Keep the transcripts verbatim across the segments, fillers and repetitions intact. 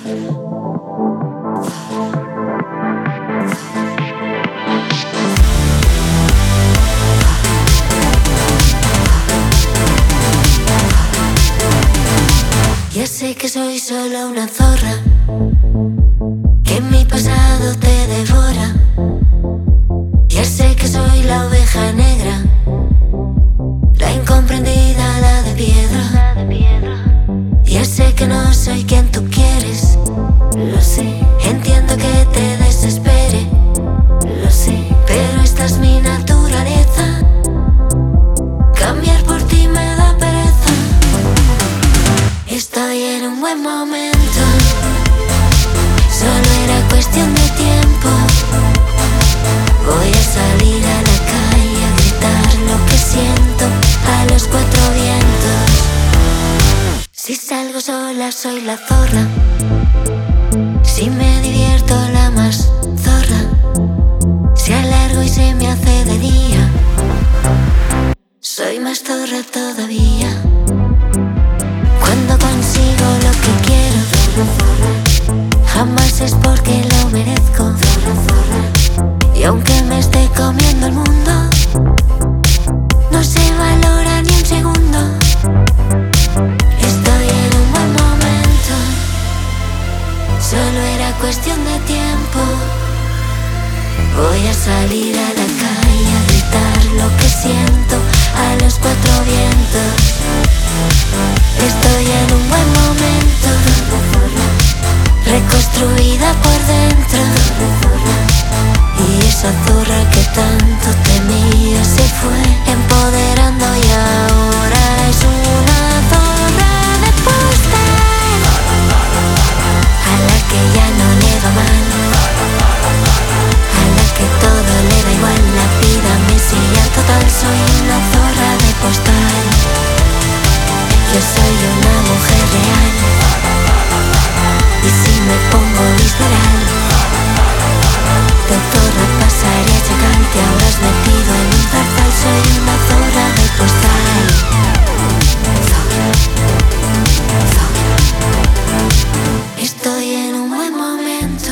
Ya sé que soy solo una zorra, que mi pasado te devora. Ya sé que soy la oveja negra, la incomprendida, la de piedra. Ya sé que no soy quien tú quieres, lo sé. Entiendo que te desespere, lo sé. Pero esta es mi naturaleza, cambiar por ti me da pereza. Estoy en un buen momento, solo era cuestión de tiempo. Voy a salir a la calle a gritar lo que siento a los cuatro vientos. Si salgo sola soy la zorra, si me divierto la más zorra. Si alargo y se me hace de día, soy más zorra todavía. Cuando consigo lo que quiero, jamás es porque lo merezco. Y aunque me esté comiendo el mundo, no se valora ni un segundo. Estoy en un buen momento, solo era cuestión de tiempo. Voy a salir a la calle a gritar lo que siento a los cuatro vientos. Estoy en un buen momento, reconstruida por dentro. Y esa zorra que tanto temía se fue empoderando y ahora es una zorra de postal, a la que ya no le va mal, a la que todo le da igual, la vida me sigue a total. Soy una zorra de postal, yo soy una mujer real. Y si me pongo visceral, de zorra pasaré a chacal. Te habrás metido en un zarzal, soy una zorra de postal. Estoy en un buen momento,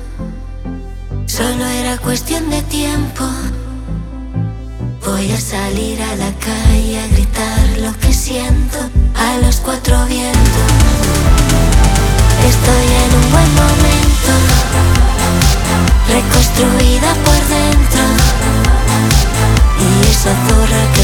solo era cuestión de tiempo. Voy a salir a la calle a gritar lo que siento a los cuatro vientos. Estoy en un buen momento, reconstruida por dentro. Y esa zorra que